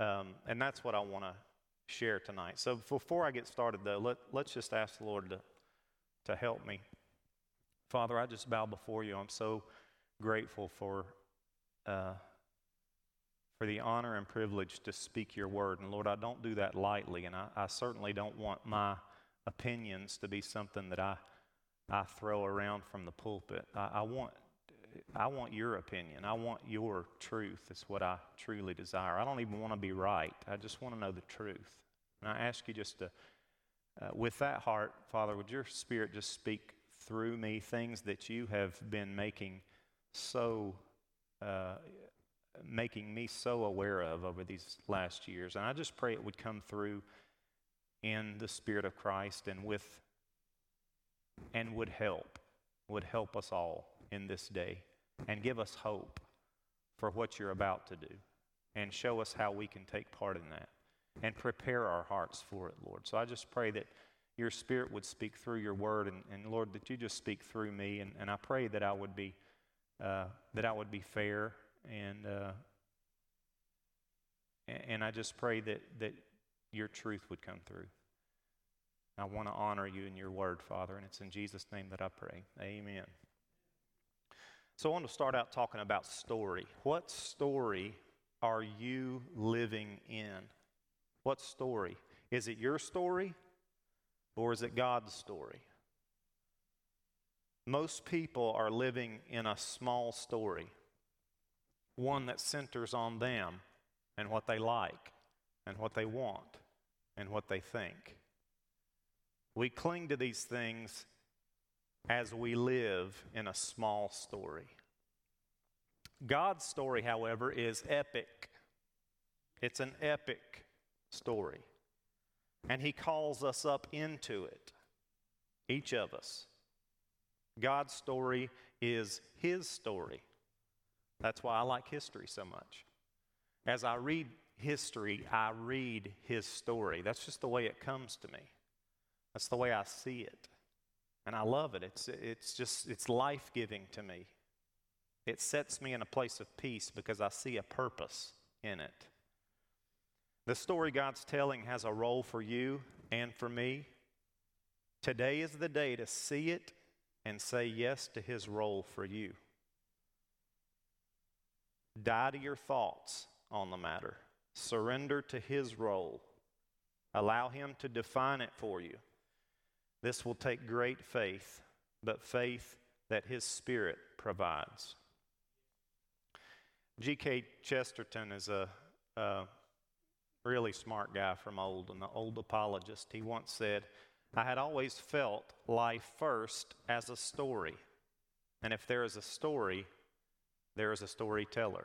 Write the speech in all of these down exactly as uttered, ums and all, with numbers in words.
um, and that's what I want to share tonight. So before I get started, though, let, let's just ask the Lord to, to help me. Father, I just bow before you. I'm so grateful for uh, for the honor and privilege to speak your word. And Lord, I don't do that lightly, and I, I certainly don't want my opinions to be something that I I throw around from the pulpit. I, I want I want your opinion. I want your truth. It's what I truly desire. I don't even want to be right. I just want to know the truth. And I ask you just to, uh, with that heart, Father, would your Spirit just speak through me things that you have been making so uh, making me so aware of over these last years. And I just pray it would come through in the Spirit of Christ and with and would help, would help us all in this day and give us hope for what you're about to do and show us how we can take part in that and prepare our hearts for it, Lord. So I just pray that your Spirit would speak through your word, and, and Lord, that you just speak through me, and, and I pray that I would be uh, that I would be fair, and uh, and I just pray that that your truth would come through. I want to honor you in your word, Father, and it's in Jesus' name that I pray. Amen. So I want to start out talking about story. What story are you living in? What story? Is it your story or is it God's story? Most people are living in a small story, one that centers on them and what they like and what they want and what they think. We cling to these things as we live in a small story. God's story, however, is epic. It's an epic story. And he calls us up into it, each of us. God's story is his story. That's why I like history so much. As I read history, I read his story. That's just the way it comes to me. That's the way I see it. And I love it. It's it's just, it's life-giving to me. It sets me in a place of peace because I see a purpose in it. The story God's telling has a role for you and for me. Today is the day to see it and say yes to his role for you. Die to your thoughts on the matter. Surrender to his role. Allow him to define it for you. This will take great faith, but faith that his Spirit provides. G K Chesterton is a, a really smart guy from old, an old apologist. He once said, I had always felt life first as a story. And if there is a story, there is a storyteller.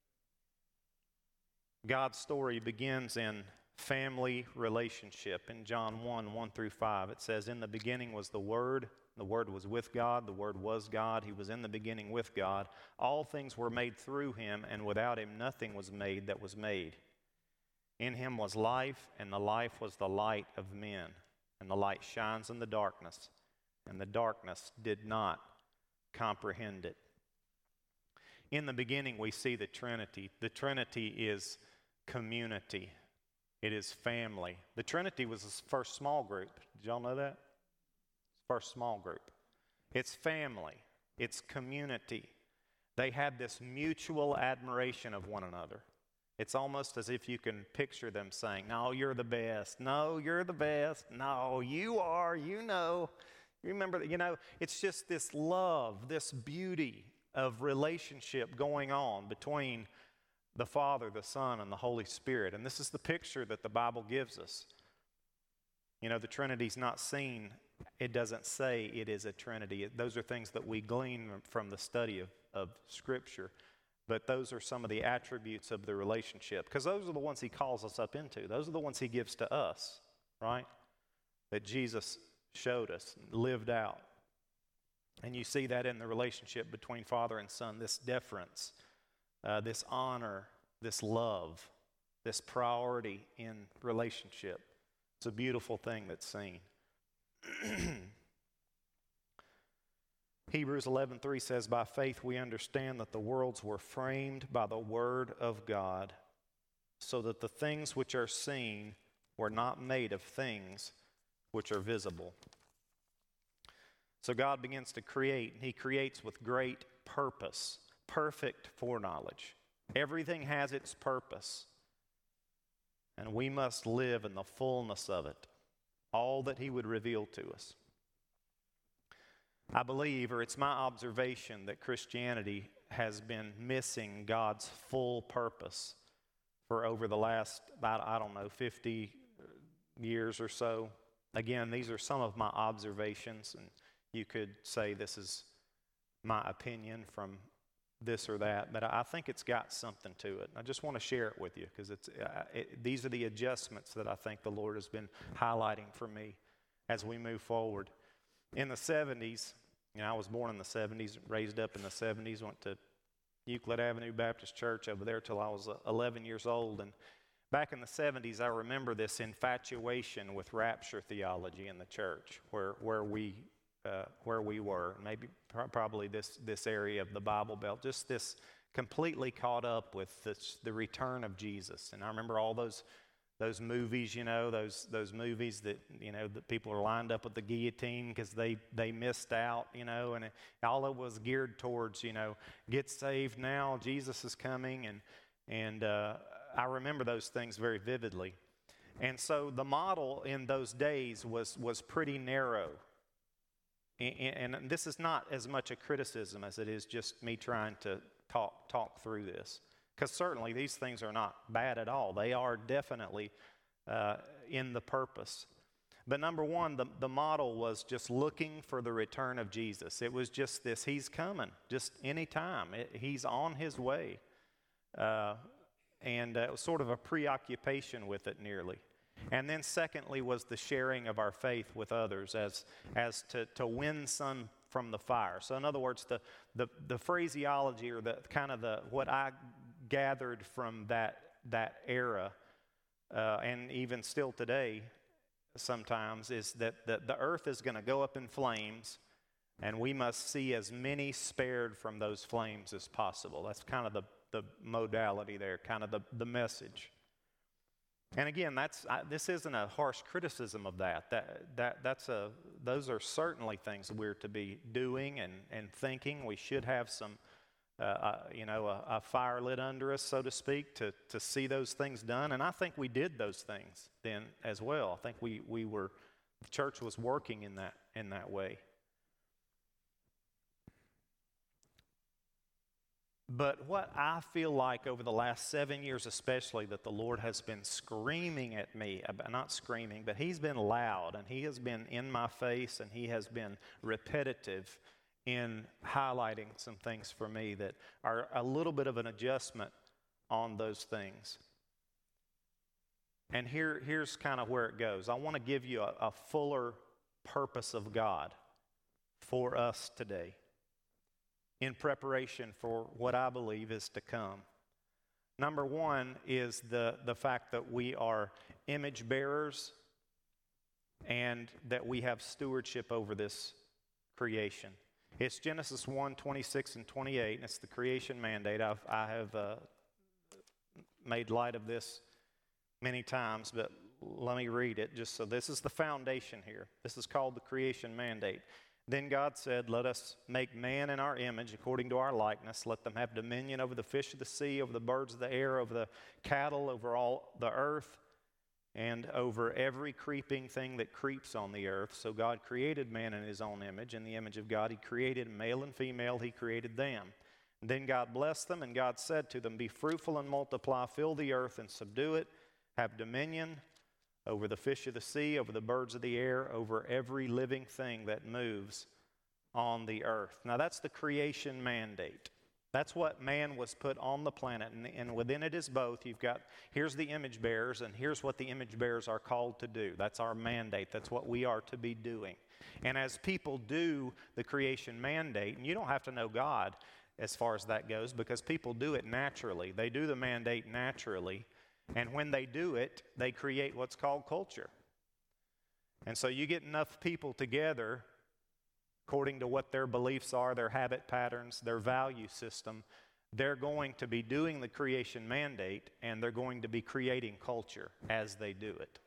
God's story begins in family relationship. In John one, one through five, it says, in the beginning was the Word. The Word was with God. The Word was God. He was in the beginning with God. All things were made through him, and without him nothing was made that was made. In him was life, and the life was the light of men. And the light shines in the darkness, and the darkness did not comprehend it. In the beginning, we see the Trinity. The Trinity is community. It is family. The Trinity was the first small group. Did y'all know that? First small group. It's family. It's community. They had this mutual admiration of one another. It's almost as if you can picture them saying, no, you're the best. No, you're the best. No, you are. You know. You remember that, you know, it's just this love, this beauty of relationship going on between the Father, the Son, and the Holy Spirit. And this is the picture that the Bible gives us. You know, the Trinity's not seen. It doesn't say it is a Trinity. It, those are things that we glean from the study of, of Scripture. But those are some of the attributes of the relationship. Because those are the ones he calls us up into. Those are the ones he gives to us, right? That Jesus showed us, lived out. And you see that in the relationship between Father and Son, this deference, uh, this honor, this love, this priority in relationship. It's a beautiful thing that's seen. Hebrews eleven three says, by faith we understand that the worlds were framed by the word of God, so that the things which are seen were not made of things which are visible. So God begins to create, and he creates with great purpose, perfect foreknowledge. Everything has its purpose, and we must live in the fullness of it, all that he would reveal to us. I believe, or it's my observation, that Christianity has been missing God's full purpose for over the last, about, I don't know, fifty years or so. Again, these are some of my observations, and you could say this is my opinion from this or that, but I think it's got something to it. I just want to share it with you because it's uh, it, these are the adjustments that I think the Lord has been highlighting for me as we move forward. In the seventies, you know, I was born in the seventies, raised up in the seventies, went to Euclid Avenue Baptist Church over there till I was eleven years old. And back in the seventies, I remember this infatuation with rapture theology in the church where, where we uh, where we were, maybe pr- probably this, this area of the Bible Belt, just this completely caught up with this, the return of Jesus. And I remember all those Those movies, you know, those those movies that, you know, that people are lined up with the guillotine because they, they missed out, you know, and it, all it was geared towards, you know, get saved now, Jesus is coming, and and uh, I remember those things very vividly. And so the model in those days was was pretty narrow, and, and this is not as much a criticism as it is just me trying to talk talk through this. Because certainly these things are not bad at all. They are definitely uh, in the purpose. But number one, the, the model was just looking for the return of Jesus. It was just this, he's coming, just any time. It, he's on his way. Uh, and uh, it was sort of a preoccupation with it nearly. And then secondly was the sharing of our faith with others as, as to, to win some from the fire. So in other words, the, the, the phraseology or the kind of the what I gathered from that that era, uh, and even still today sometimes, is that the, the earth is going to go up in flames, and we must see as many spared from those flames as possible. That's kind of the, the modality there, kind of the, the message. And again, that's I, this isn't a harsh criticism of that. That that that's a those are certainly things we're to be doing and, and thinking. We should have some Uh, uh, you know, a, a fire lit under us, so to speak, to, to see those things done. And I think we did those things then as well. I think we, we were, the church was working in that, in that way. But what I feel like over the last seven years especially that the Lord has been screaming at me, not screaming, but he's been loud and he has been in my face and he has been repetitive in highlighting some things for me that are a little bit of an adjustment on those things. And here, here's kind of where it goes. I want to give you a, a fuller purpose of God for us today in preparation for what I believe is to come. Number one is the, the fact that we are image bearers and that we have stewardship over this creation. It's Genesis one, twenty-six and twenty-eight, and it's the creation mandate. I've, I have uh, made light of this many times, but let me read it. Just so this is the foundation here. This is called the creation mandate. Then God said, let us make man in our image according to our likeness. Let them have dominion over the fish of the sea, over the birds of the air, over the cattle, over all the earth, and over every creeping thing that creeps on the earth. So God created man in his own image. In the image of God he created male and female, he created them. And then God blessed them, and God said to them, be fruitful and multiply, fill the earth and subdue it, have dominion over the fish of the sea, over the birds of the air, over every living thing that moves on the earth. Now that's the creation mandate. That's what man was put on the planet, and, and within it is both. You've got, here's the image bearers, and here's what the image bearers are called to do. That's our mandate. That's what we are to be doing. And as people do the creation mandate, and you don't have to know God as far as that goes, because people do it naturally. They do the mandate naturally, and when they do it, they create what's called culture. And so you get enough people together according to what their beliefs are, their habit patterns, their value system, they're going to be doing the creation mandate, and they're going to be creating culture as they do it.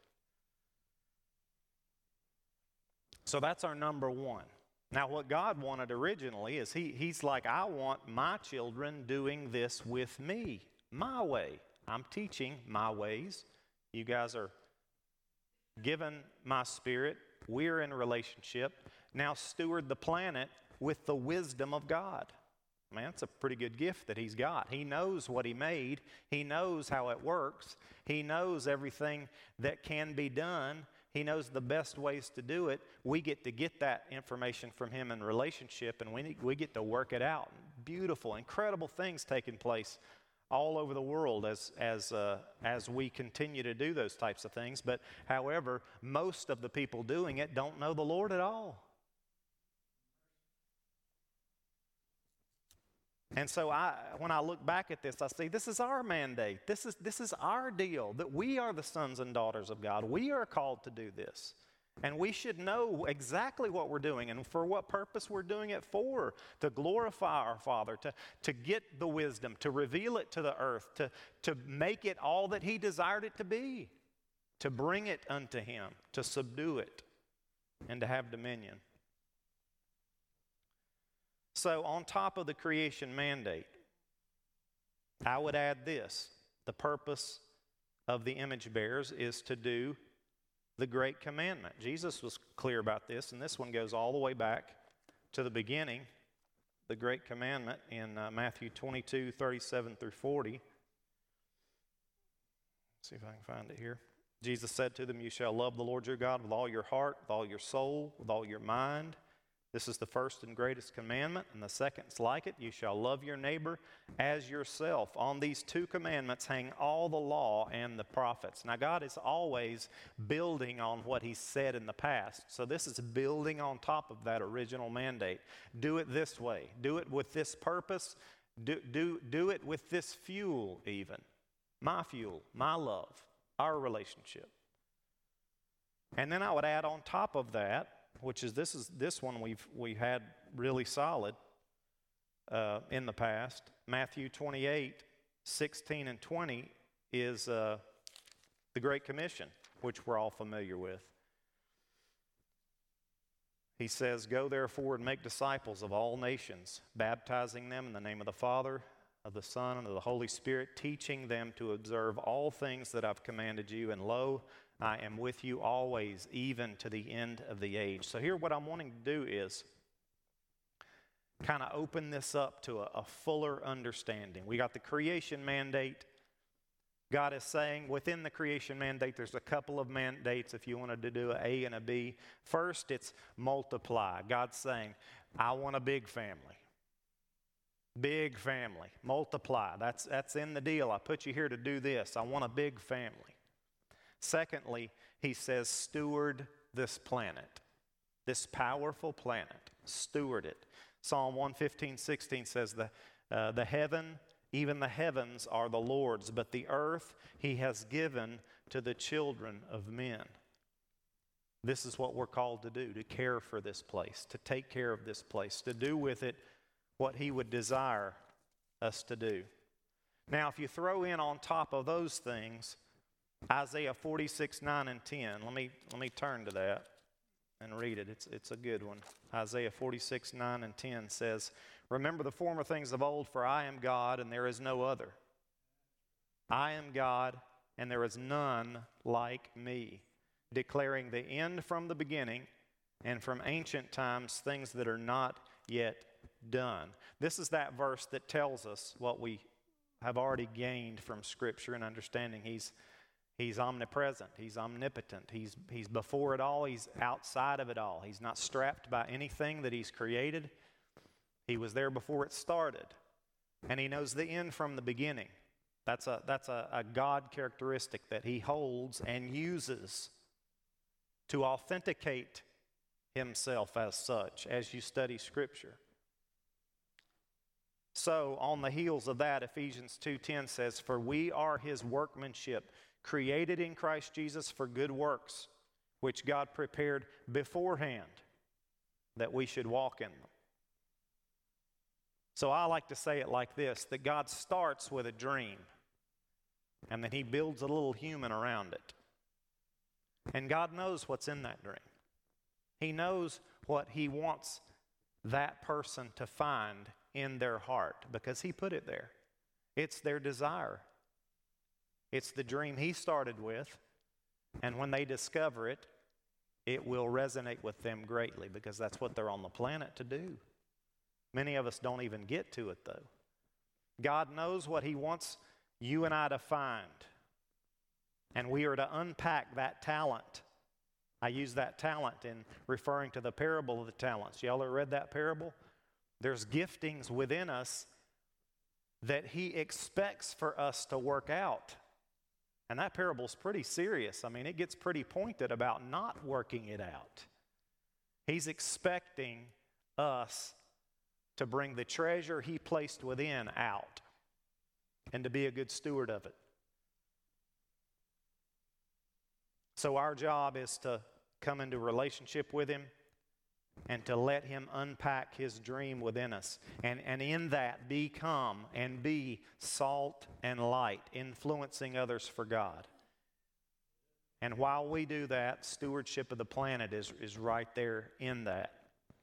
So that's our number one. Now, what God wanted originally is he, He's like, I want my children doing this with me, my way. I'm teaching my ways. You guys are given my Spirit. We're in a relationship. Now steward the planet with the wisdom of God. Man, that's a pretty good gift that He's got. He knows what He made. He knows how it works. He knows everything that can be done. He knows the best ways to do it. We get to get that information from Him in relationship, and we, we get to work it out. Beautiful, incredible things taking place all over the world as, as, uh, as we continue to do those types of things. But however, most of the people doing it don't know the Lord at all. And so I, when I look back at this, I see this is our mandate. This is, this is our deal, that we are the sons and daughters of God. We are called to do this. And we should know exactly what we're doing and for what purpose we're doing it for. To glorify our Father, to, to get the wisdom, to reveal it to the earth, to, to make it all that He desired it to be, to bring it unto Him, to subdue it, and to have dominion. So on top of the creation mandate, I would add this. The purpose of the image bearers is to do the great commandment. Jesus was clear about this, and this one goes all the way back to the beginning, the great commandment in uh, Matthew twenty-two, thirty-seven through forty. Let's see if I can find it here. Jesus said to them, you shall love the Lord your God with all your heart, with all your soul, with all your mind. This is the first and greatest commandment, and the second is like it. You shall love your neighbor as yourself. On these two commandments hang all the law and the prophets. Now, God is always building on what He said in the past. So this is building on top of that original mandate. Do it this way. Do it with this purpose. Do, do, do it with this fuel even. My fuel, my love, our relationship. And then I would add on top of that, which is this is this one we've we had really solid uh, in the past. Matthew twenty-eight, sixteen and twenty is uh, the Great Commission, which we're all familiar with. He says, go therefore and make disciples of all nations, baptizing them in the name of the Father, of the Son, and of the Holy Spirit, teaching them to observe all things that I've commanded you, and lo, I am with you always, even to the end of the age. So here what I'm wanting to do is kind of open this up to a, a fuller understanding. We got the creation mandate. God is saying within the creation mandate, there's a couple of mandates if you wanted to do an A and a B. First, it's multiply. God's saying, I want a big family. Big family. Multiply. That's, that's in the deal. I put you here to do this. I want a big family. Secondly, He says, steward this planet, this powerful planet. Steward it. Psalm one fifteen, sixteen says, the, uh, the heaven, even the heavens are the Lord's, but the earth He has given to the children of men. This is what we're called to do, to care for this place, to take care of this place, to do with it what He would desire us to do. Now, if you throw in on top of those things, Isaiah forty-six, nine and ten. Let me, let me turn to that and read it. It's, it's a good one. Isaiah forty-six, nine and ten says, remember the former things of old, for I am God and there is no other. I am God and there is none like me, declaring the end from the beginning and from ancient times things that are not yet done. This is that verse that tells us what we have already gained from Scripture and understanding. He's He's omnipresent. He's omnipotent. He's, he's before it all. He's outside of it all. He's not strapped by anything that He's created. He was there before it started. And He knows the end from the beginning. That's a, that's a, a God characteristic that He holds and uses to authenticate Himself as such as you study Scripture. So on the heels of that, Ephesians two ten says, for we are His workmanship, created in Christ Jesus for good works, which God prepared beforehand that we should walk in them. So I like to say it like this, that God starts with a dream, and then he builds a little human around it. And God knows what's in that dream. He knows what he wants that person to find in their heart because he put it there. It's their desire. It's the dream he started with, and when they discover it, it will resonate with them greatly because that's what they're on the planet to do. Many of us don't even get to it, though. God knows what he wants you and I to find, and we are to unpack that talent. I use that talent in referring to the parable of the talents. Y'all ever read that parable? There's giftings within us that he expects for us to work out. And that parable's pretty serious. I mean, it gets pretty pointed about not working it out. He's expecting us to bring the treasure he placed within out and to be a good steward of it. So our job is to come into relationship with him and to let him unpack his dream within us. And, and in that, become and be salt and light, influencing others for God. And while we do that, stewardship of the planet is, is right there in that.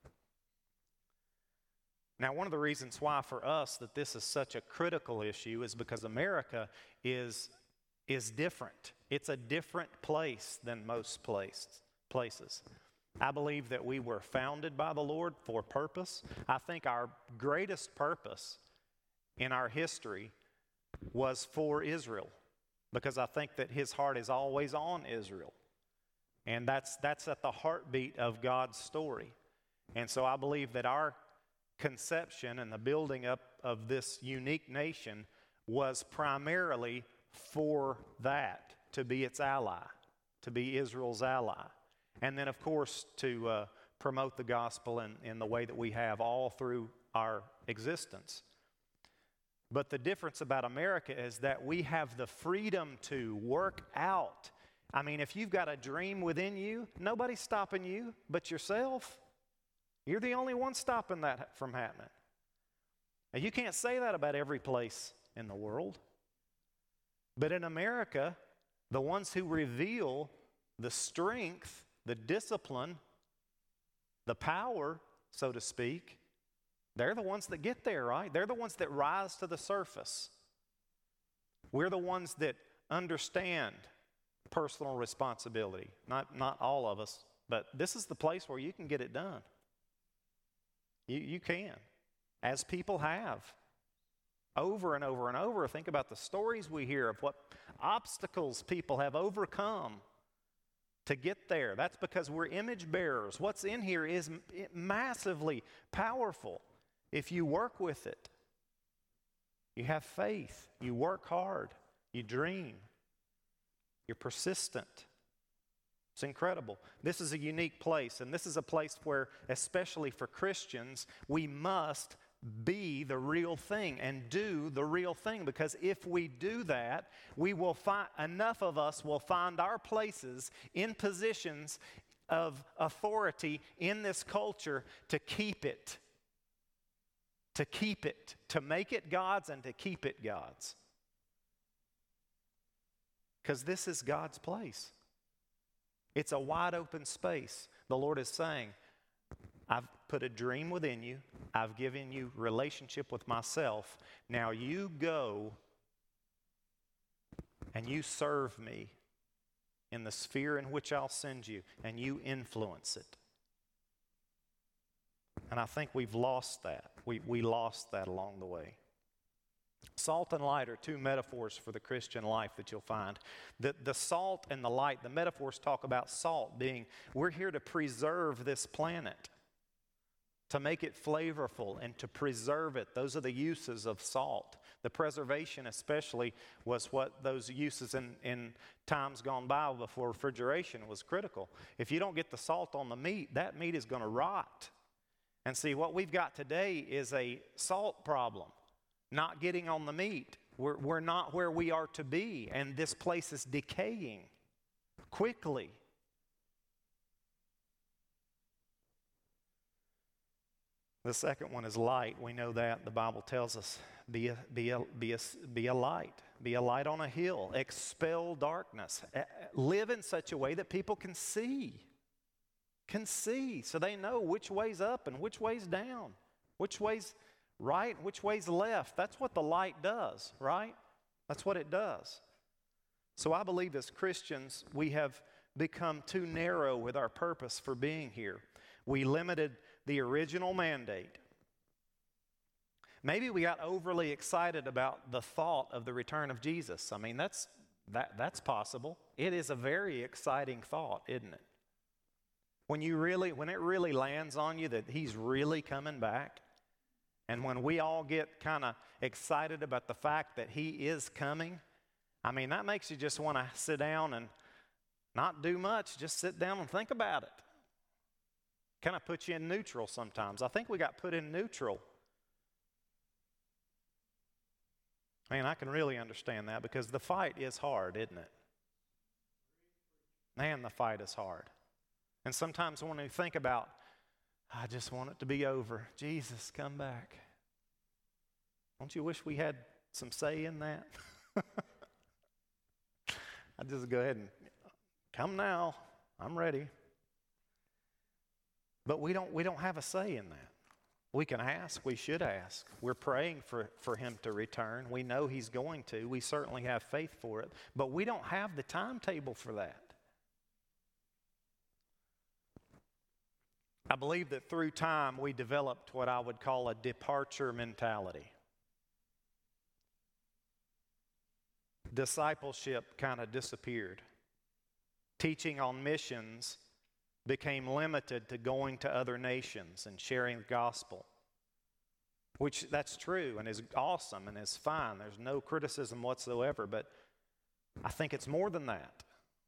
Now, one of the reasons why for us that this is such a critical issue is because America is, is different. It's a different place than most place, places. I believe that we were founded by the Lord for purpose. I think our greatest purpose in our history was for Israel, because I think that his heart is always on Israel. And that's, that's at the heartbeat of God's story. And so I believe that our conception and the building up of this unique nation was primarily for that, to be its ally, to be Israel's ally. And then, of course, to uh, promote the gospel in, in the way that we have all through our existence. But the difference about America is that we have the freedom to work out. I mean, if you've got a dream within you, nobody's stopping you but yourself. You're the only one stopping that from happening. Now, you can't say that about every place in the world. But in America, the ones who reveal the strength, the discipline, the power, so to speak, they're the ones that get there, right? They're the ones that rise to the surface. We're the ones that understand personal responsibility. Not, not all of us, but this is the place where you can get it done. You, you can, as people have. Over and over and over, think about the stories we hear of what obstacles people have overcome to get there. That's because we're image bearers. What's in here is massively powerful if you work with it. You have faith. You work hard. You dream. You're persistent. It's incredible. This is a unique place, and this is a place where, especially for Christians, we must be the real thing and do the real thing, because if we do that, we will find, enough of us will find our places in positions of authority in this culture to keep it, to keep it, to make it God's and to keep it God's. Because this is God's place. It's a wide open space. The Lord is saying, I've put a dream within you. I've given you relationship with myself. Now you go and you serve me in the sphere in which I'll send you, and you influence it. And I think we've lost that. We, we lost that along the way. Salt and light are two metaphors for the Christian life that you'll find. The, the salt and the light, the metaphors talk about salt being, we're here to preserve this planet, to make it flavorful and to preserve it. Those are the uses of salt. The preservation especially was what those uses in, in times gone by before refrigeration was critical. If you don't get the salt on the meat, that meat is going to rot. And see, what we've got today is a salt problem, not getting on the meat. We're, we're not where we are to be, and this place is decaying quickly. The second one is light. We know that. The Bible tells us, be a, be a, be a, be a light. Be a light on a hill. Expel darkness. Live in such a way that people can see. Can see. So they know which way's up and which way's down. Which way's right, which way's left. That's what the light does, right? That's what it does. So I believe as Christians, we have become too narrow with our purpose for being here. We limited the original mandate. Maybe we got overly excited about the thought of the return of Jesus. I mean, that's that that's possible. It is a very exciting thought, isn't it? When you really, when it really lands on you that he's really coming back, and when we all get kind of excited about the fact that he is coming, I mean, that makes you just want to sit down and not do much, just sit down and think about it. Kind of put you in neutral sometimes. I think we got put in neutral. Man, I can really understand that because the fight is hard, isn't it? Man, the fight is hard. And sometimes when we think about, I just want it to be over. Jesus, come back. Don't you wish we had some say in that? I just go ahead and come now. I'm ready. But we don't we don't have a say in that. We can ask, we should ask. We're praying for, for him to return. We know he's going to. We certainly have faith for it. But we don't have the timetable for that. I believe that through time we developed what I would call a departure mentality. Discipleship kind of disappeared. Teaching on missions became limited to going to other nations and sharing the gospel, which that's true and is awesome and is fine. There's no criticism whatsoever, but I think it's more than that.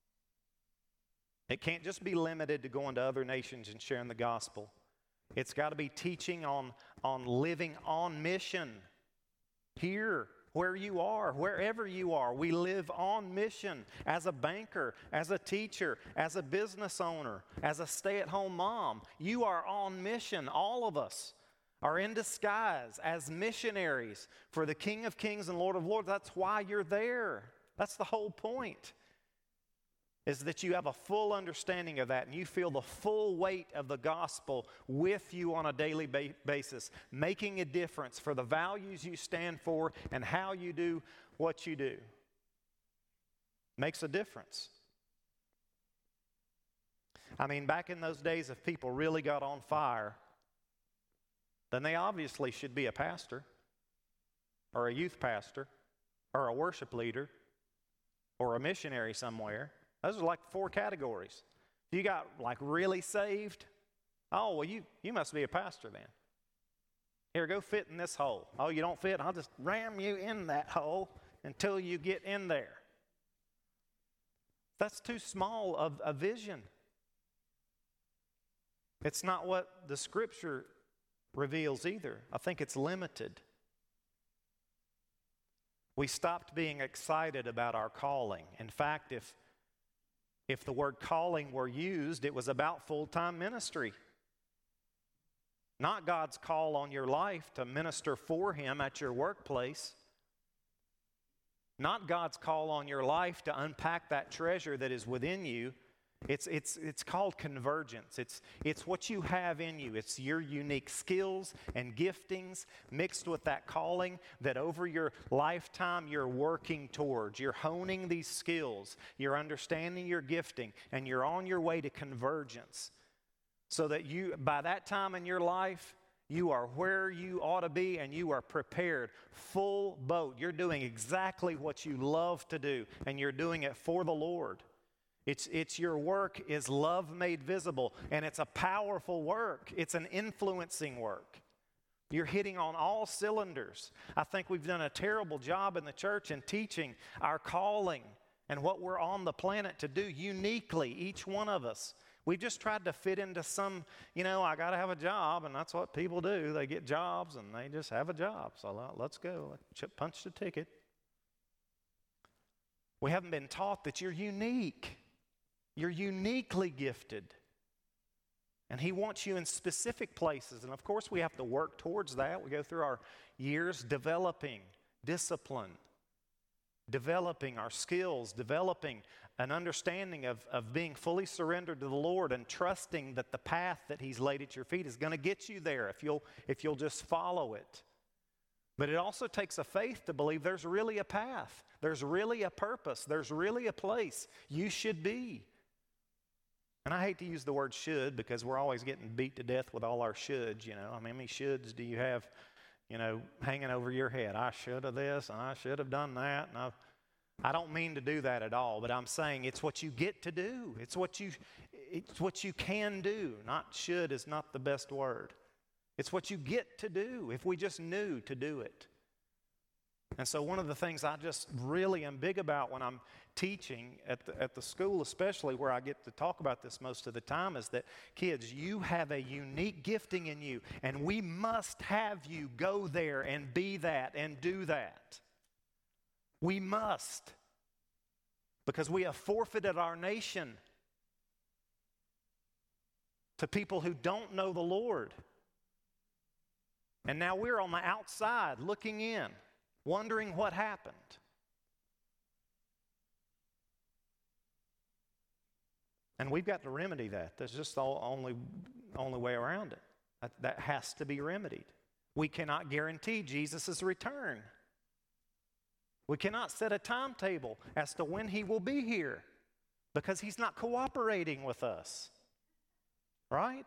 It can't just be limited to going to other nations and sharing the gospel. It's got to be teaching on, on living on mission here, where you are, wherever you are. We live on mission as a banker, as a teacher, as a business owner, as a stay-at-home mom. You are on mission. All of us are in disguise as missionaries for the King of Kings and Lord of Lords. That's why you're there. That's the whole point, is that you have a full understanding of that and you feel the full weight of the gospel with you on a daily ba- basis, making a difference for the values you stand for and how you do what you do. Makes a difference. I mean, back in those days, if people really got on fire, then they obviously should be a pastor or a youth pastor or a worship leader or a missionary somewhere. Those are like four categories. If you got like really saved, oh, well, you, you must be a pastor then. Here, go fit in this hole. Oh, you don't fit? I'll just ram you in that hole until you get in there. That's too small of a vision. It's not what the Scripture reveals either. I think it's limited. We stopped being excited about our calling. In fact, if If the word calling were used, it was about full-time ministry. Not God's call on your life to minister for him at your workplace. Not God's call on your life to unpack that treasure that is within you. It's, it's, it's called convergence. It's, it's what you have in you. It's your unique skills and giftings mixed with that calling that over your lifetime you're working towards. You're honing these skills. You're understanding your gifting. And you're on your way to convergence. So that you, by that time in your life, you are where you ought to be and you are prepared. Full boat. You're doing exactly what you love to do. And you're doing it for the Lord. It's, it's your work is love made visible, and it's a powerful work. It's an influencing work. You're hitting on all cylinders. I think we've done a terrible job in the church in teaching our calling and what we're on the planet to do uniquely, each one of us. We've just tried to fit into some, you know, I got to have a job, and that's what people do. They get jobs, and they just have a job. So let's go. Let's punch the ticket. We haven't been taught that you're unique. You're uniquely gifted. And He wants you in specific places. And of course, we have to work towards that. We go through our years developing discipline, developing our skills, developing an understanding of, of being fully surrendered to the Lord and trusting that the path that He's laid at your feet is going to get you there if you'll, if you'll just follow it. But it also takes a faith to believe there's really a path. There's really a purpose. There's really a place you should be. And I hate to use the word should because we're always getting beat to death with all our shoulds, you know. I mean, how many shoulds do you have, you know, hanging over your head? I should have this and I should have done that. And I've, I don't mean to do that at all, but I'm saying it's what you get to do. It's what you, it's what you can do. Not should is not the best word. It's what you get to do if we just knew to do it. And so one of the things I just really am big about when I'm teaching at the, at the school, especially where I get to talk about this most of the time, is that kids, you have a unique gifting in you, and we must have you go there and be that and do that. We must, because we have forfeited our nation to people who don't know the Lord. And now we're on the outside looking in, wondering what happened. And we've got to remedy that. That's just the only, only way around it. That, that has to be remedied. We cannot guarantee Jesus' return. We cannot set a timetable as to when He will be here because He's not cooperating with us. Right?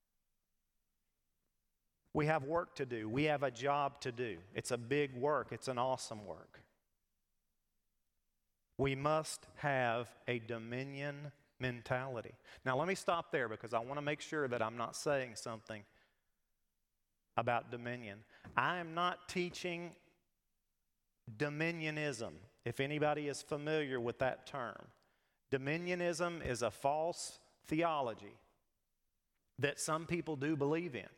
We have work to do. We have a job to do. It's a big work. It's an awesome work. We must have a dominion mentality. Now let me stop there because I want to make sure that I'm not saying something about dominion. I am not teaching dominionism, if anybody is familiar with that term. Dominionism is a false theology that some people do believe in.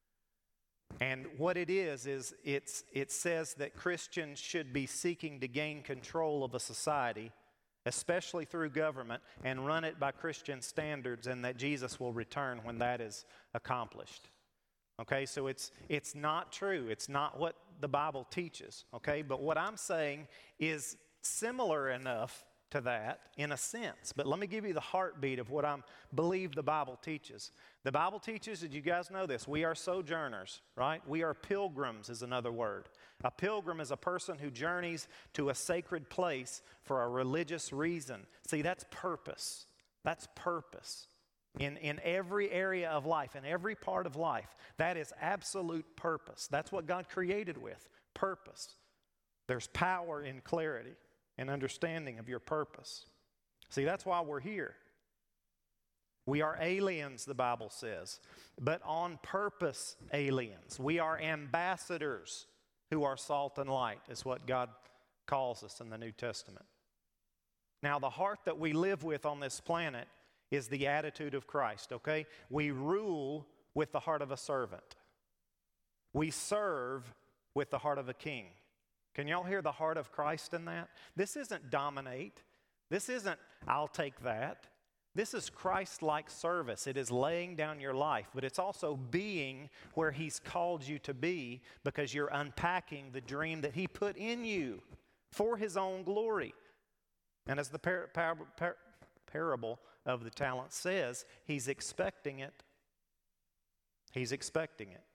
And what it is, is it's, it says that Christians should be seeking to gain control of a society, especially through government, and run it by Christian standards, and that Jesus will return when that is accomplished. Okay, so it's, it's not true. It's not what the Bible teaches, okay? But what I'm saying is similar enough to that in a sense. But let me give you the heartbeat of what I believe the Bible teaches. The Bible teaches, did you guys know this? We are sojourners, right? We are pilgrims is another word. A pilgrim is a person who journeys to a sacred place for a religious reason. See, that's purpose. That's purpose. In, in every area of life, in every part of life, that is absolute purpose. That's what God created with, purpose. There's power in clarity and understanding of your purpose. See, that's why we're here. We are aliens, the Bible says, but on purpose aliens. We are ambassadors who are salt and light, is what God calls us in the New Testament. Now, the heart that we live with on this planet is the attitude of Christ, okay? We rule with the heart of a servant. We serve with the heart of a king. Can y'all hear the heart of Christ in that? This isn't dominate. This isn't, I'll take that. This is Christ-like service. It is laying down your life, but it's also being where He's called you to be because you're unpacking the dream that He put in you for His own glory. And as the par- par- par- parable of the talent says, He's expecting it. He's expecting it.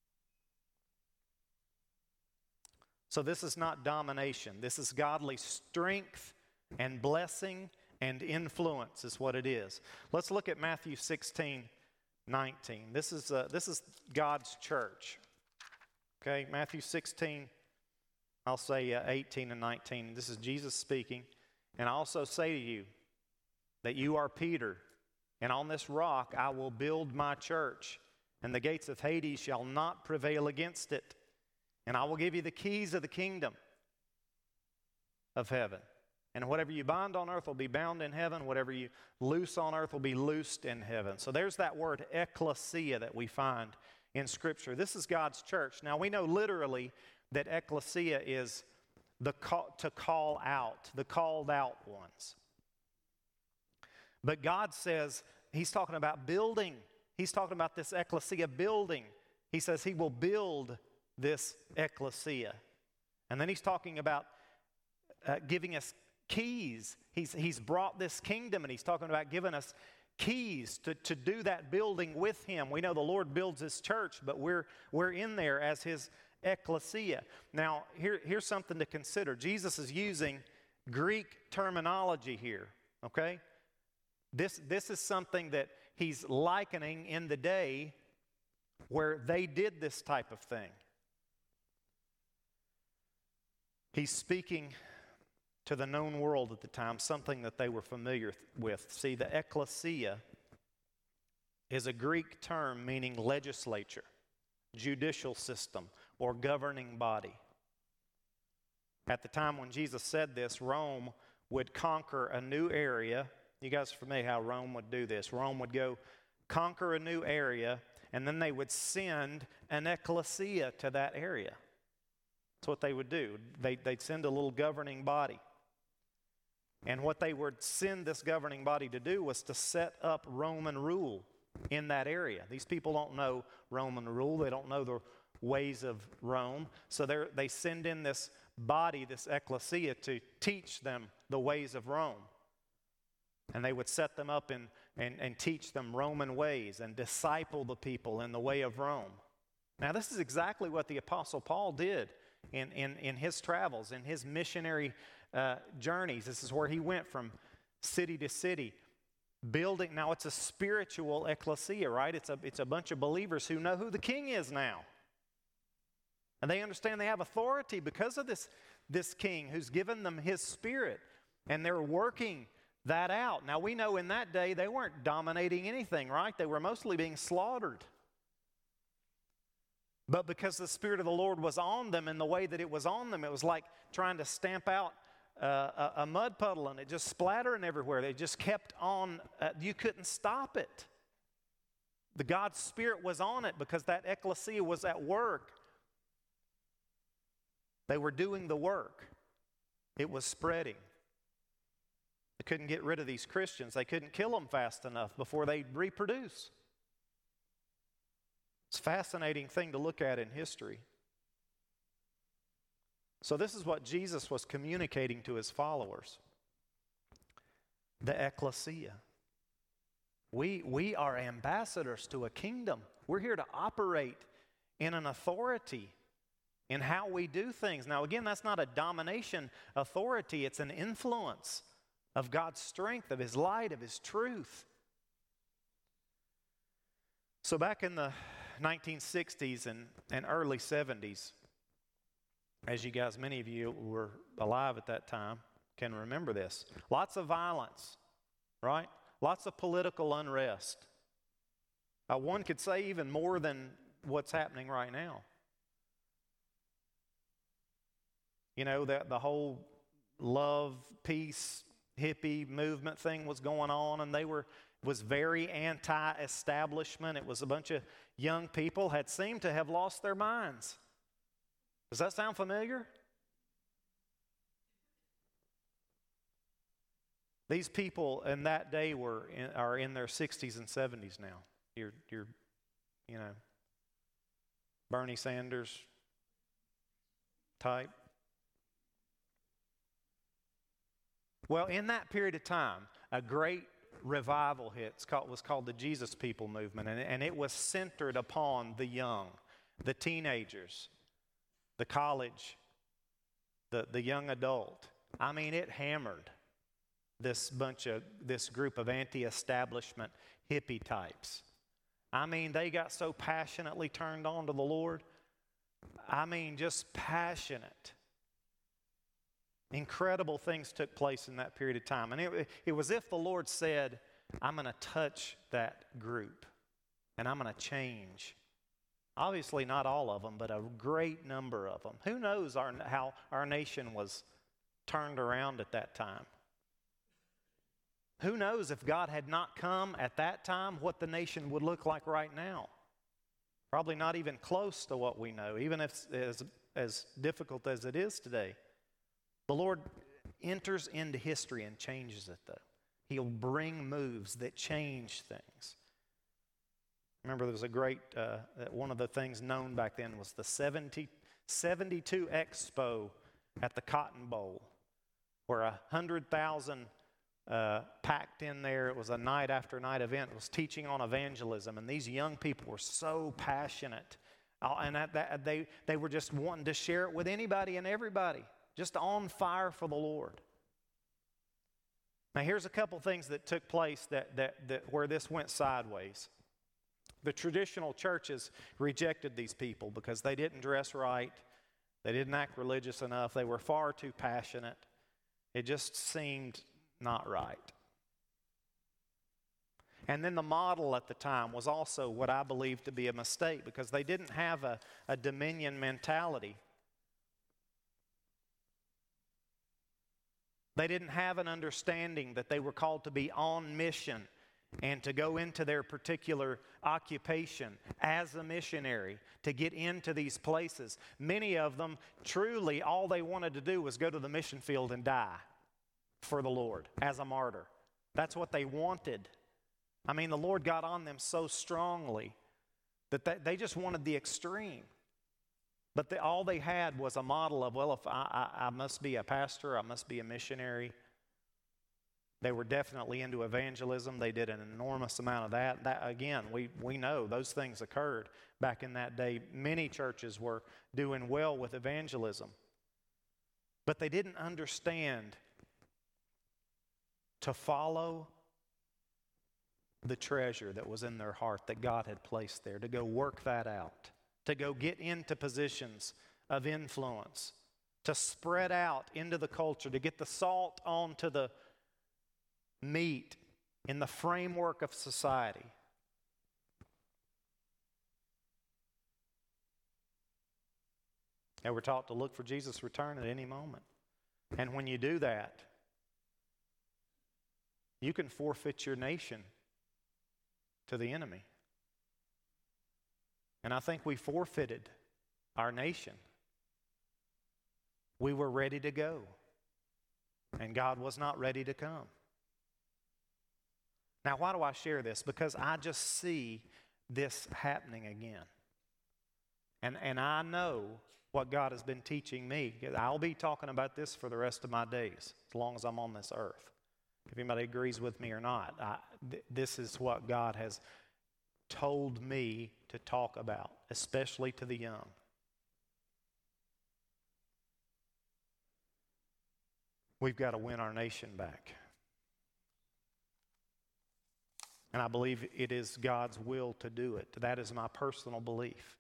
So this is not domination. This is godly strength and blessing and influence is what it is. Let's look at Matthew sixteen nineteen. This is, uh, this is God's church. Okay, Matthew sixteen, I'll say uh, eighteen and nineteen. This is Jesus speaking. And I also say to you that you are Peter, and on this rock I will build my church, and the gates of Hades shall not prevail against it. And I will give you the keys of the kingdom of heaven. And whatever you bind on earth will be bound in heaven. Whatever you loose on earth will be loosed in heaven. So there's that word ecclesia that we find in Scripture. This is God's church. Now we know literally that ecclesia is the call, to call out, the called out ones. But God says, He's talking about building he's talking about this ecclesia building. He says he will build this ecclesia. And then he's talking about uh, giving us keys. He's, he's brought this kingdom, and he's talking about giving us keys to, to do that building with him. We know the Lord builds his church, but we're, we're in there as his ecclesia. Now, here, here's something to consider. Jesus is using Greek terminology here, okay? This, this is something that he's likening in the day where they did this type of thing. He's speaking to the known world at the time, something that they were familiar with. See, the ecclesia is a Greek term meaning legislature, judicial system, or governing body. At the time when Jesus said this, Rome would conquer a new area. You guys are familiar how Rome would do this. Rome would go conquer a new area, and then they would send an ecclesia to that area. That's what they would do. They, they'd send a little governing body. And what they would send this governing body to do was to set up Roman rule in that area. These people don't know Roman rule. They don't know the ways of Rome. So they send in this body, this ecclesia, to teach them the ways of Rome. And they would set them up in, and, and teach them Roman ways and disciple the people in the way of Rome. Now, this is exactly what the Apostle Paul did in, in, in his travels, in his missionary uh, journeys. This is where he went from city to city, building. Now, it's a spiritual ecclesia, right? It's a, it's a bunch of believers who know who the king is now. And they understand they have authority because of this, this king who's given them his spirit. And they're working that out. Now, we know in that day they weren't dominating anything, right? They were mostly being slaughtered. But because the Spirit of the Lord was on them in the way that it was on them, it was like trying to stamp out uh, a, a mud puddle, and it just splattering everywhere. They just kept on. Uh, you couldn't stop it. The God's Spirit was on it because that ecclesia was at work. They were doing the work. It was spreading. They couldn't get rid of these Christians. They couldn't kill them fast enough before they reproduce. It's a fascinating thing to look at in history. So this is what Jesus was communicating to his followers. The ecclesia. We, we are ambassadors to a kingdom. We're here to operate in an authority in how we do things. Now, again, that's not a domination authority. It's an influence of God's strength, of his light, of his truth. So back in the nineteen sixties and, and early seventies, as you guys, many of you were alive at that time, can remember this. Lots of violence, right? Lots of political unrest. Uh, one could say even more than what's happening right now. You know, that the whole love, peace, hippie movement thing was going on, and they were was very anti-establishment. It was a bunch of young people had seemed to have lost their minds. Does that sound familiar? These people in that day were in, are in their sixties and seventies now. You're, you're, you know, Bernie Sanders type. Well, in that period of time, a great revival hit. It's called, was called the Jesus People Movement, and, and it was centered upon the young, the teenagers, the college, the, the young adult. I mean, it hammered this bunch of, this group of anti-establishment hippie types. I mean, they got so passionately turned on to the Lord. I mean, just passionate. Incredible things took place in that period of time. And it, it was as if the Lord said, I'm going to touch that group and I'm going to change. Obviously not all of them, but a great number of them. Who knows our, how our nation was turned around at that time? Who knows if God had not come at that time, what the nation would look like right now? Probably not even close to what we know, even if as, as difficult as it is today. The Lord enters into history and changes it, though. He'll bring moves that change things. Remember, there was a great, uh, one of the things known back then was the seventy, seventy-two Expo at the Cotton Bowl, where a hundred thousand uh, packed in there. It was a night after night event. It was teaching on evangelism, and these young people were so passionate, uh, and that, that, they they were just wanting to share it with anybody and everybody, just on fire for the Lord. Now, here's a couple things that took place that that, that where this went sideways. The traditional churches rejected these people because they didn't dress right. They didn't act religious enough. They were far too passionate. It just seemed not right. And then the model at the time was also what I believe to be a mistake, because they didn't have a, a dominion mentality. They didn't have an understanding that they were called to be on mission and to go into their particular occupation as a missionary, to get into these places. Many of them, truly, all they wanted to do was go to the mission field and die for the Lord as a martyr. That's what they wanted. I mean, the Lord got on them so strongly that they, they just wanted the extreme. But they, all they had was a model of, well, if I, I, I must be a pastor, I must be a missionary. They were definitely into evangelism. They did an enormous amount of that. That again, we, we know those things occurred back in that day. Many churches were doing well with evangelism. But they didn't understand to follow the treasure that was in their heart that God had placed there, to go work that out, to go get into positions of influence, to spread out into the culture, to get the salt onto the meat in the framework of society. And we're taught to look for Jesus' return at any moment. And when you do that, you can forfeit your nation to the enemy. And I think we forfeited our nation. We were ready to go, and God was not ready to come. Now, why do I share this? Because I just see this happening again. And, and I know what God has been teaching me. I'll be talking about this for the rest of my days, as long as I'm on this earth. If anybody agrees with me or not, I, th- this is what God has told me to talk about, especially to the young. We've got to win our nation back. And I believe it is God's will to do it. That is my personal belief.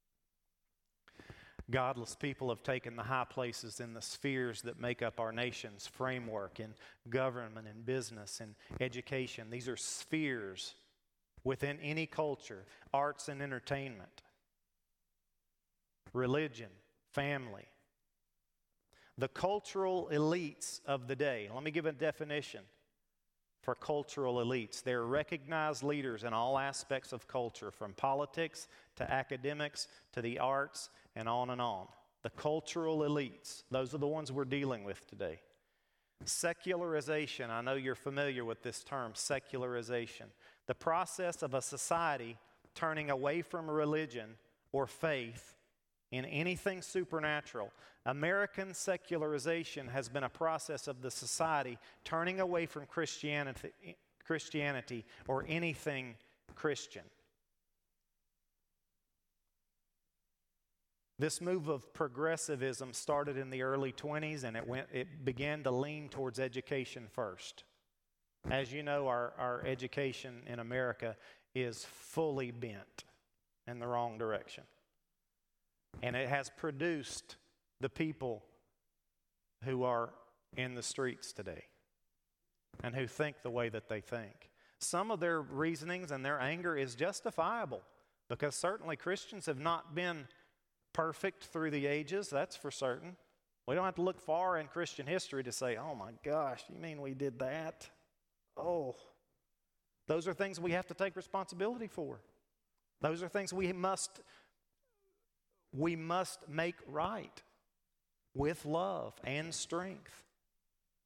Godless people have taken the high places in the spheres that make up our nation's framework, in government and business and education. These are spheres within any culture, arts and entertainment, religion, family. The cultural elites of the day. Let me give a definition for cultural elites. They're recognized leaders in all aspects of culture, from politics to academics to the arts and on and on. The cultural elites, those are the ones we're dealing with today. Secularization, I know you're familiar with this term, secularization. The process of a society turning away from religion or faith in anything supernatural. American secularization has been a process of the society turning away from Christianity, Christianity or anything Christian. This move of progressivism started in the early twenties, and it went. It began to lean towards education first. As you know, our, our education in America is fully bent in the wrong direction. And it has produced the people who are in the streets today and who think the way that they think. Some of their reasonings and their anger is justifiable, because certainly Christians have not been perfect through the ages, that's for certain. We don't have to look far in Christian history to say, oh my gosh, you mean we did that? Oh, those are things we have to take responsibility for. Those are things we must we must make right with love and strength.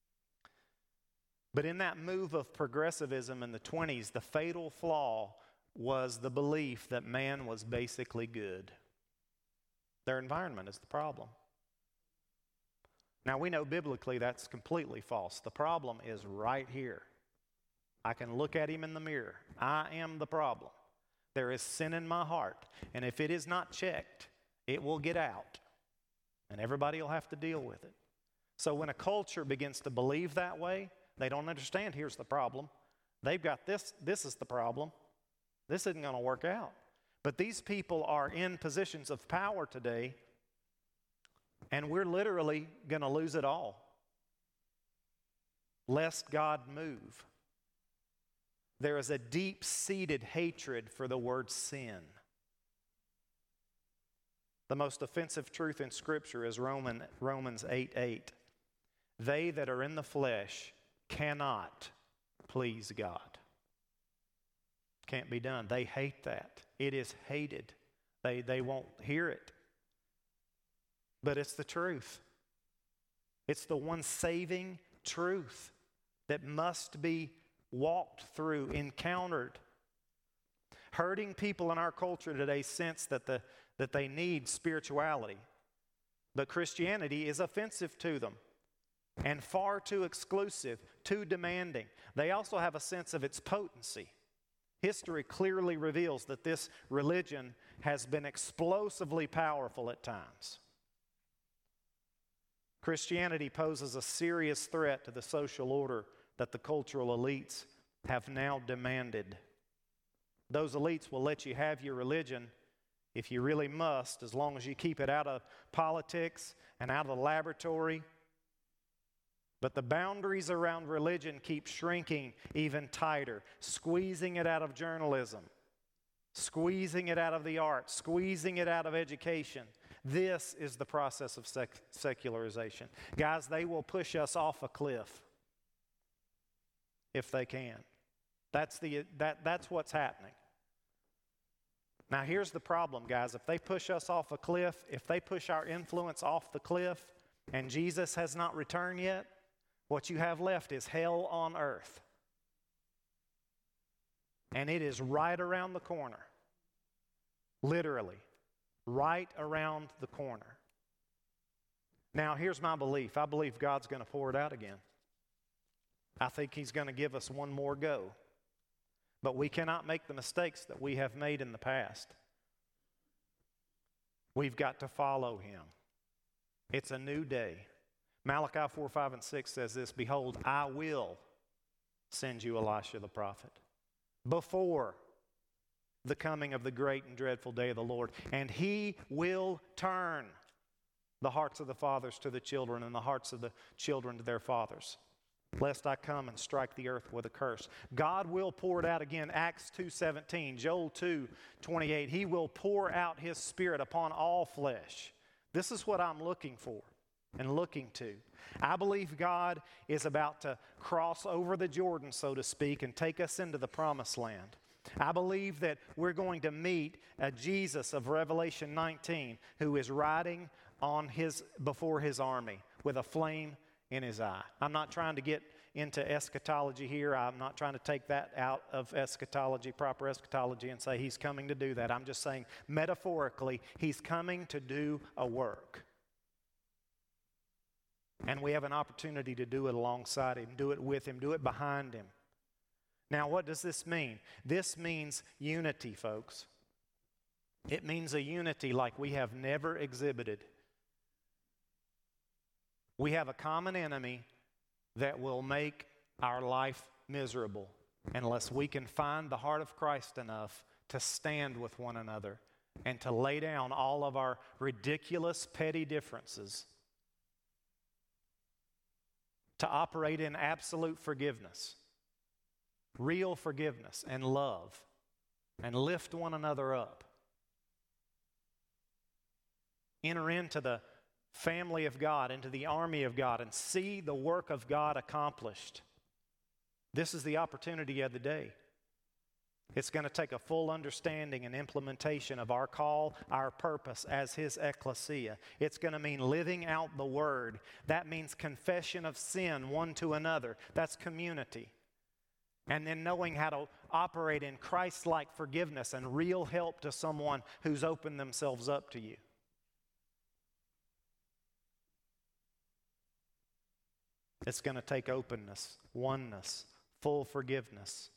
But in that move of progressivism in the twenties, the fatal flaw was the belief that man was basically good. Their environment is the problem. Now we know biblically that's completely false. The problem is right here. I can look at him in the mirror. I am the problem. There is sin in my heart, and if it is not checked, it will get out, and everybody will have to deal with it. So when a culture begins to believe that way, they don't understand here's the problem. They've got this, this is the problem. This isn't going to work out. But these people are in positions of power today, and we're literally going to lose it all, lest God move. There is a deep-seated hatred for the word sin. The most offensive truth in Scripture is Roman, Romans eight eight. They that are in the flesh cannot please God. Can't be done. They hate that. It is hated. They, they won't hear it. But it's the truth. It's the one saving truth that must be walked through, encountered. Hurting people in our culture today sense that, the, that they need spirituality. But Christianity is offensive to them and far too exclusive, too demanding. They also have a sense of its potency. History clearly reveals that this religion has been explosively powerful at times. Christianity poses a serious threat to the social order that the cultural elites have now demanded. Those elites will let you have your religion if you really must, as long as you keep it out of politics and out of the laboratory. But the boundaries around religion keep shrinking even tighter, squeezing it out of journalism, squeezing it out of the arts, squeezing it out of education. This is the process of sec- secularization. Guys, they will push us off a cliff if they can. That's, the, that, that's what's happening. Now here's the problem, guys. If they push us off a cliff, if they push our influence off the cliff, and Jesus has not returned yet, what you have left is hell on earth. And it is right around the corner. Literally, right around the corner. Now, here's my belief. I believe God's going to pour it out again. I think He's going to give us one more go. But we cannot make the mistakes that we have made in the past. We've got to follow Him. It's a new day. Malachi four, five, and six says this, "Behold, I will send you Elisha the prophet before the coming of the great and dreadful day of the Lord, and he will turn the hearts of the fathers to the children and the hearts of the children to their fathers, lest I come and strike the earth with a curse." God will pour it out again. Acts two seventeen, Joel two twenty-eight. He will pour out His Spirit upon all flesh. This is what I'm looking for and looking to. I believe God is about to cross over the Jordan, so to speak, and take us into the promised land. I believe that we're going to meet a Jesus of Revelation nineteen who is riding on his before his army with a flame in his eye. I'm not trying to get into eschatology here. I'm not trying to take that out of eschatology, proper eschatology, and say He's coming to do that. I'm just saying metaphorically, He's coming to do a work. And we have an opportunity to do it alongside Him, do it with Him, do it behind Him. Now, what does this mean? This means unity, folks. It means a unity like we have never exhibited. We have a common enemy that will make our life miserable unless we can find the heart of Christ enough to stand with one another and to lay down all of our ridiculous, petty differences, to operate in absolute forgiveness, real forgiveness and love, and lift one another up. Enter into the family of God, into the army of God, and see the work of God accomplished. This is the opportunity of the day. It's going to take a full understanding and implementation of our call, our purpose as His ecclesia. It's going to mean living out the Word. That means confession of sin one to another. That's community. And then knowing how to operate in Christ-like forgiveness and real help to someone who's opened themselves up to you. It's going to take openness, oneness, full forgiveness.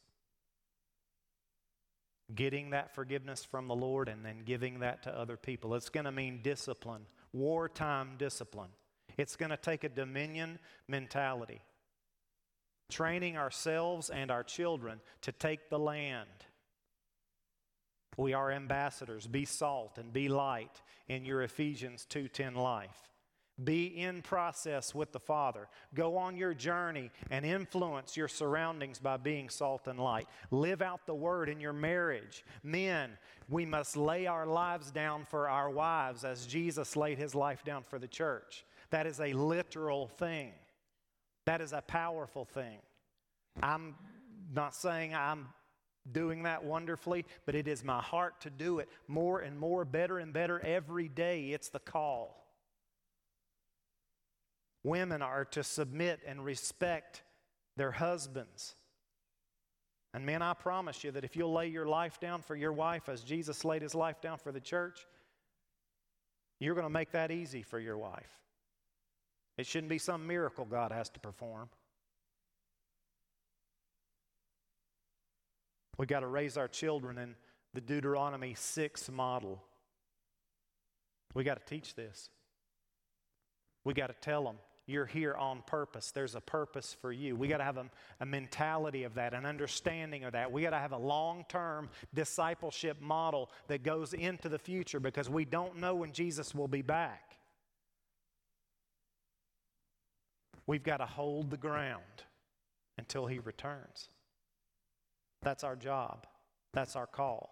Getting that forgiveness from the Lord and then giving that to other people. It's going to mean discipline, wartime discipline. It's going to take a dominion mentality. Training ourselves and our children to take the land. We are ambassadors. Be salt and be light in your Ephesians two ten life. Be in process with the Father. Go on your journey and influence your surroundings by being salt and light. Live out the Word in your marriage. Men, we must lay our lives down for our wives as Jesus laid His life down for the church. That is a literal thing. That is a powerful thing. I'm not saying I'm doing that wonderfully, but it is my heart to do it more and more, better and better every day. It's the call. Women are to submit and respect their husbands. And men, I promise you that if you'll lay your life down for your wife as Jesus laid His life down for the church, you're going to make that easy for your wife. It shouldn't be some miracle God has to perform. We've got to raise our children in the Deuteronomy six model. We've got to teach this. We've got to tell them, you're here on purpose. There's a purpose for you. We got to have a, a mentality of that, an understanding of that. We got to have a long-term discipleship model that goes into the future because we don't know when Jesus will be back. We've got to hold the ground until He returns. That's our job. That's our call.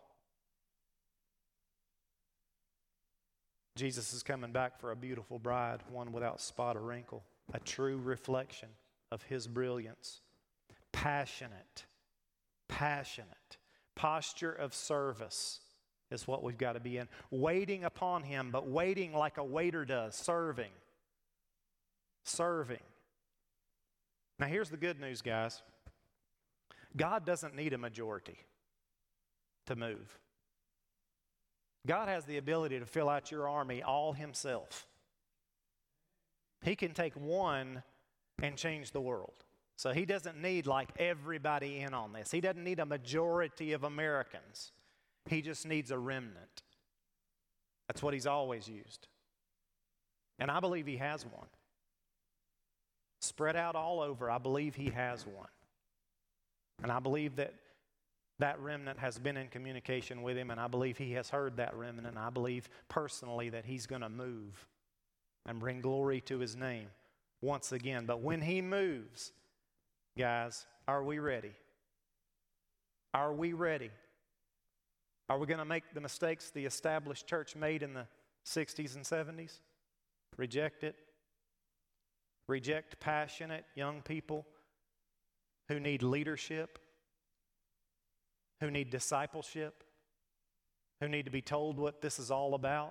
Jesus is coming back for a beautiful bride, one without spot or wrinkle, a true reflection of His brilliance. Passionate, passionate, posture of service is what we've got to be in. Waiting upon Him, but waiting like a waiter does, serving. Serving. Now here's the good news, guys. God doesn't need a majority to move. God has the ability to fill out your army all Himself. He can take one and change the world. So He doesn't need like everybody in on this. He doesn't need a majority of Americans. He just needs a remnant. That's what He's always used. And I believe He has one. Spread out all over, I believe He has one. And I believe that that remnant has been in communication with Him, and I believe He has heard that remnant, and I believe personally that He's going to move and bring glory to His name once again. But when He moves, guys, are we ready? Are we ready? Are we going to make the mistakes the established church made in the sixties and seventies? Reject it? Reject passionate young people who need leadership, who need discipleship, who need to be told what this is all about?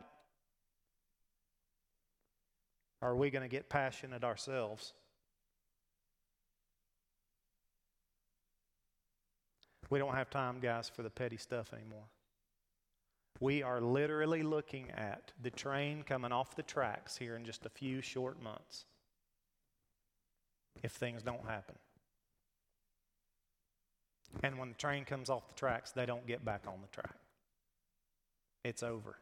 Or are we going to get passionate ourselves? We don't have time, guys, for the petty stuff anymore. We are literally looking at the train coming off the tracks here in just a few short months if things don't happen. And when the train comes off the tracks, they don't get back on the track. It's over.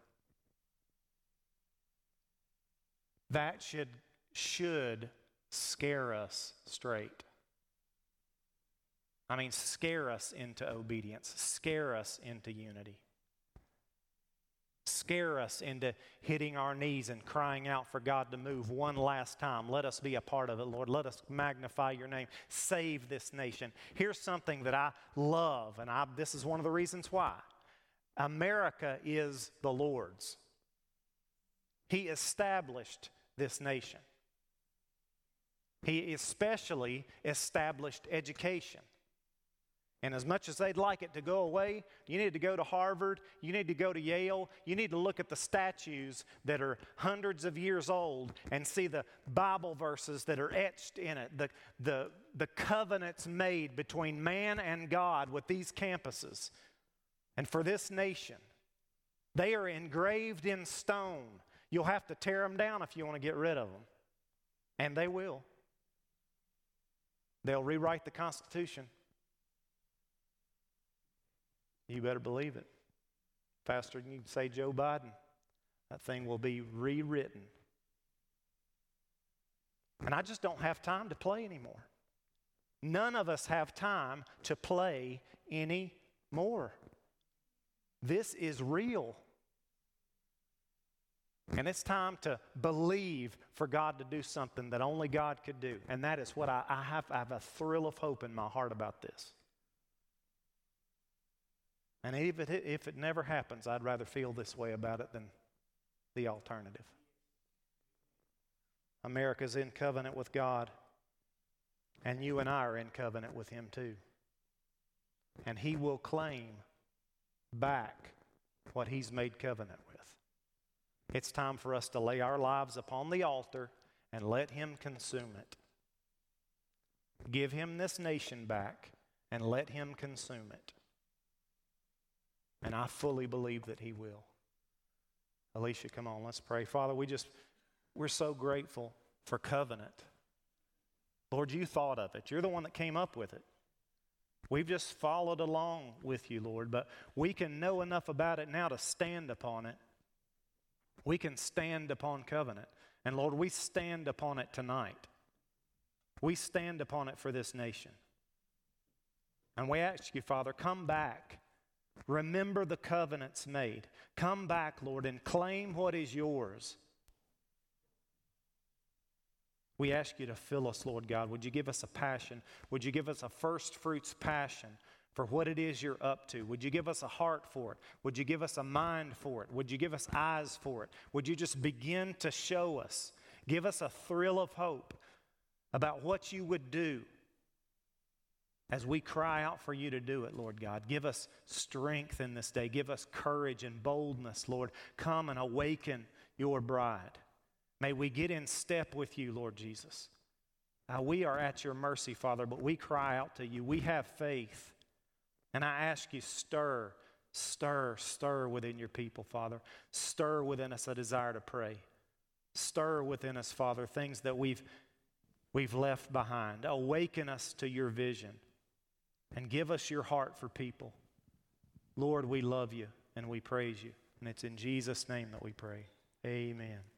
That should, should scare us straight. I mean, scare us into obedience. Scare us into unity. Scare us into hitting our knees and crying out for God to move one last time. Let us be a part of it, Lord. Let us magnify your name. Save this nation. Here's something that I love, and I, this is one of the reasons why. America is the Lord's. He established this nation. He especially established education. And as much as they'd like it to go away, you need to go to Harvard, you need to go to Yale, you need to look at the statues that are hundreds of years old and see the Bible verses that are etched in it, the, the, the covenants made between man and God with these campuses. And for this nation, they are engraved in stone. You'll have to tear them down if you want to get rid of them. And they will. They'll rewrite the Constitution. You better believe it. Faster than you can say Joe Biden. That thing will be rewritten. And I just don't have time to play anymore. None of us have time to play anymore. This is real. And it's time to believe for God to do something that only God could do. And that is what I, I have. I have a thrill of hope in my heart about this. And if it, if it never happens, I'd rather feel this way about it than the alternative. America's in covenant with God, and you and I are in covenant with Him too. And He will claim back what He's made covenant with. It's time for us to lay our lives upon the altar and let Him consume it. Give Him this nation back and let Him consume it. And I fully believe that He will. Alicia, come on, let's pray. Father, we just, we're so grateful for covenant. Lord, you thought of it. You're the one that came up with it. We've just followed along with you, Lord, but we can know enough about it now to stand upon it. We can stand upon covenant. And Lord, we stand upon it tonight. We stand upon it for this nation. And we ask you, Father, come back. Remember the covenants made. Come back, Lord, and claim what is yours. We ask you to fill us, Lord God. Would you give us a passion? Would you give us a first fruits passion for what it is you're up to? Would you give us a heart for it? Would you give us a mind for it? Would you give us eyes for it? Would you just begin to show us? Give us a thrill of hope about what you would do as we cry out for you to do it, Lord God. Give us strength in this day. Give us courage and boldness, Lord. Come and awaken your bride. May we get in step with you, Lord Jesus. Now, we are at your mercy, Father, but we cry out to you. We have faith. And I ask you, stir, stir, stir within your people, Father. Stir within us a desire to pray. Stir within us, Father, things that we've, we've left behind. Awaken us to your vision. And give us your heart for people. Lord, we love you and we praise you. And it's in Jesus' name that we pray. Amen.